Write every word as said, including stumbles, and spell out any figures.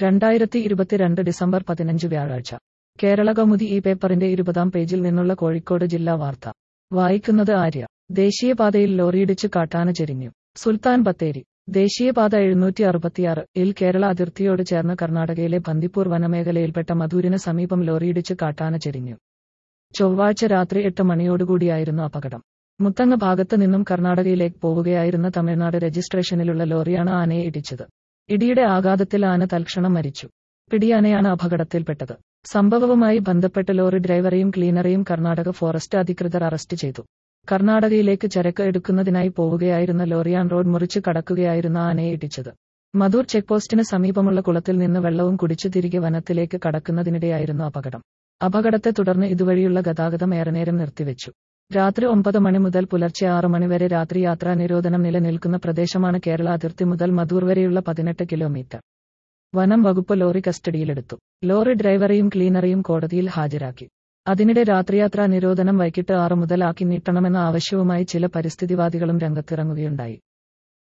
രണ്ടായിരത്തി ഇരുപത്തിരണ്ട് ഡിസംബർ പതിനഞ്ച് വ്യാഴാഴ്ച കേരളകൗമുദി ഈ പേപ്പറിന്റെ ഇരുപതാം പേജിൽ നിന്നുള്ള കോഴിക്കോട് ജില്ലാ വാർത്ത വായിക്കുന്നത് ആര്യ. ദേശീയപാതയിൽ ലോറിയിടിച്ച് കാട്ടാന ചെരിഞ്ഞു. സുൽത്താൻ ബത്തേരി. ദേശീയപാത എഴുന്നൂറ്റി അറുപത്തിയാറ് ഇൽ കേരള അതിർത്തിയോട് ചേർന്ന് കർണാടകയിലെ ബന്ദിപ്പൂർ വനമേഖലയിൽപ്പെട്ട മധൂരിന് സമീപം ലോറിയിടിച്ച് കാട്ടാന ചെരിഞ്ഞു. ചൊവ്വാഴ്ച രാത്രി എട്ട് മണിയോടുകൂടിയായിരുന്നു അപകടം. മുത്തങ്ങ ഭാഗത്ത് നിന്നും കർണാടകയിലേക്ക് പോവുകയായിരുന്ന തമിഴ്നാട് രജിസ്ട്രേഷനിലുള്ള ലോറിയാണ് ആനയെ ഇടിച്ചത്. ഇടിയുടെ ആഘാതത്തിൽ ആന തൽക്ഷണം മരിച്ചു. പിടിയാനയാണ് അപകടത്തിൽപ്പെട്ടത്. സംഭവവുമായി ബന്ധപ്പെട്ട് ലോറി ഡ്രൈവറെയും ക്ലീനറെയും കർണാടക ഫോറസ്റ്റ് അധികൃതർ അറസ്റ്റ് ചെയ്തു. കർണാടകയിലേക്ക് ചരക്ക് എടുക്കുന്നതിനായി പോവുകയായിരുന്ന ലോറിയാൻ റോഡ് മുറിച്ച് കടക്കുകയായിരുന്ന ആനയെ ഇടിച്ചത്. മധൂർ ചെക്പോസ്റ്റിന് സമീപമുള്ള കുളത്തിൽ നിന്ന് വെള്ളവും കുടിച്ചു തിരികെ വനത്തിലേക്ക് കടക്കുന്നതിനിടെയായിരുന്നു അപകടം. അപകടത്തെ തുടർന്ന് ഇതുവഴിയുള്ള ഗതാഗതം ഏറെനേരം നിർത്തിവെച്ചു. രാത്രി ഒമ്പത് മണി മുതൽ പുലർച്ചെ ആറ് മണി വരെ രാത്രി യാത്രാ നിരോധനം നിലനിൽക്കുന്ന പ്രദേശമാണ് കേരള അതിർത്തി മുതൽ മധൂർ വരെയുള്ള പതിനെട്ട് കിലോമീറ്റർ. വനം വകുപ്പ് ലോറി കസ്റ്റഡിയിലെടുത്തു. ലോറി ഡ്രൈവറെയും ക്ലീനറെയും കോടതിയിൽ ഹാജരാക്കി. അതിനിടെ രാത്രിയാത്രാ നിരോധനം വൈകിട്ട് ആറ് മുതൽ ആക്കി നീട്ടണമെന്ന ആവശ്യവുമായി ചില പരിസ്ഥിതിവാദികളും രംഗത്തിറങ്ങുകയുണ്ടായി.